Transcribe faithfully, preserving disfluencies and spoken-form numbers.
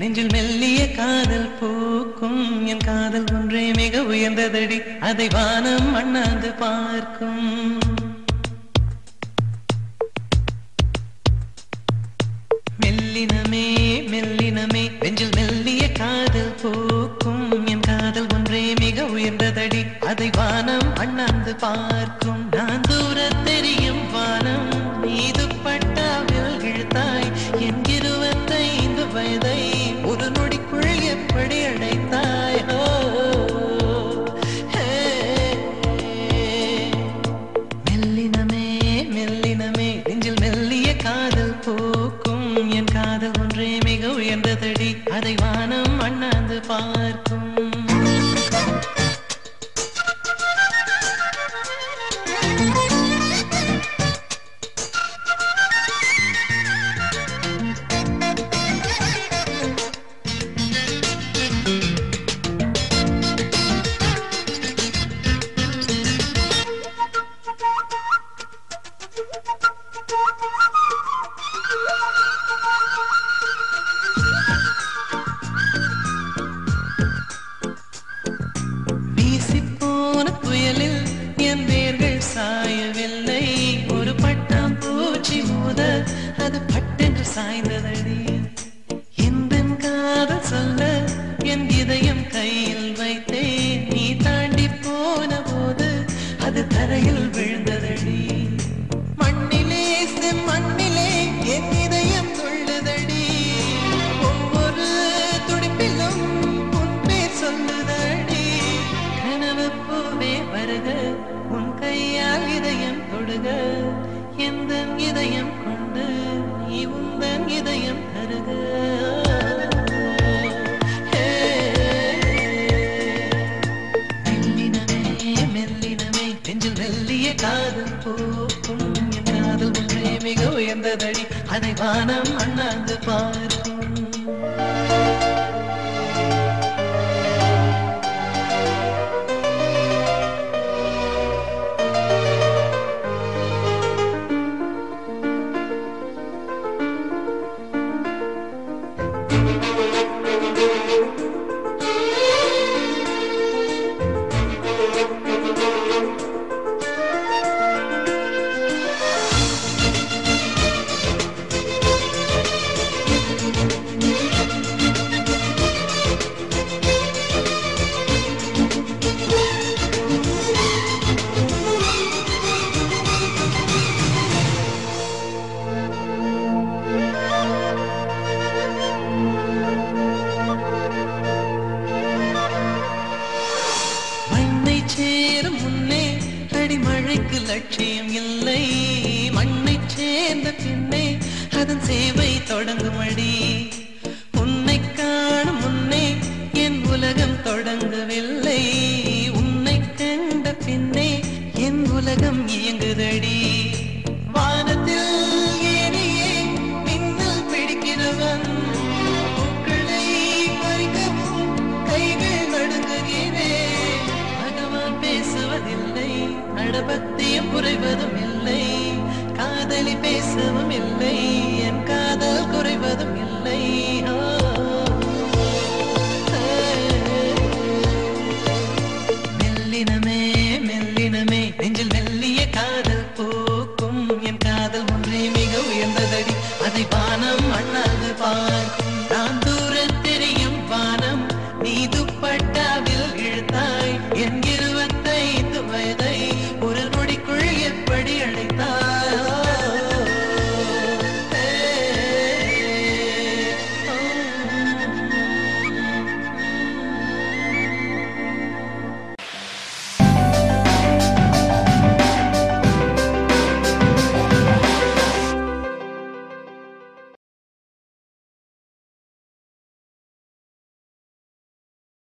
நெஞ்சில் மெல்லிய காதல் பூக்கும் என் காதல் ஒன்றே மிக உயர்ந்ததடி அதை வானம் அண்ணாந்து பார்க்கும் மெல்லினமே மெல்லினமே நெஞ்சில் மெல்லிய காதல் பூக்கும் என் காதல் ஒன்றே மிக உயர்ந்ததடி அதை வானம் அண்ணாந்து பார்க்கும் நான் தூர தெரியும் வானம் மீது பட்டாவில் இழுத்தாய் என் இருபத்தைந்து வயதை ஒரு நொடிக்குள் எப்படி அடைத்தாய் மெல்லினமே மெல்லினமே நெஞ்சில் மெல்லிய காதல் பூக்கும் என் காதல் ஒன்றே மிக உயர்ந்ததடி அதை வானம் அண்ணாந்து பார்க்கும் என் வேர்கள் சாயவில்லை ஒரு பட்டாம் பூச்சி மோத அது பட்டென்று சாய்ந்ததடி எந்த காதல் சொல்ல என் இதயம் கையில் வைத்தேன் நீ தாண்டி போன போது அது தரையில் விழுந்ததடி மண்ணிலே மண்ணிலே என் இதயம் துள்ளுதடி ஒவ்வொரு துடிப்பிலும் உன் பேர் சொல்லுதடி கனவு பூவே வருக உன் கையால் இதயம் தொடுக எந்த இதயம் கொண்டு நீ உந்தன் இதயம் தருக மெல்லினமே மெல்லினமே நெஞ்சில் மெல்லிய காதல் பூக்கும் என் காதல் ஒன்றே மிக உயர்ந்ததடி அதை வானம் அண்ணாந்து பார்க்கும் சேரும் முன்னே அடிமழைக்கு லட்சியம் இல்லை மண்ணை சேர்ந்த பின்னே அதன் சேவை தொடங்கும் அடி உன்னை காணும் முன்னே என் உலகம் தொடங்கவில்லை உன்னை கண்ட பின்னே என் உலகம் இயங்குதடி வானத்தில் ஏனியே மின்னல் பிடிக்கிறவன் பூக்களை பறிக்கவும் கைகள் நடுங்குகிறேன் பேசுவதில்லை நடபத்தியம் குறைவதும் இல்லை காதலி பேசவும் இல்லை என் காதல் குறைவதும் இல்லை மெல்லினமே மெல்லினமே நெஞ்சில் மெல்லிய காதல் பூக்கும் என் காதல் ஒன்றே மிக உயர்ந்ததடி அதை வானம்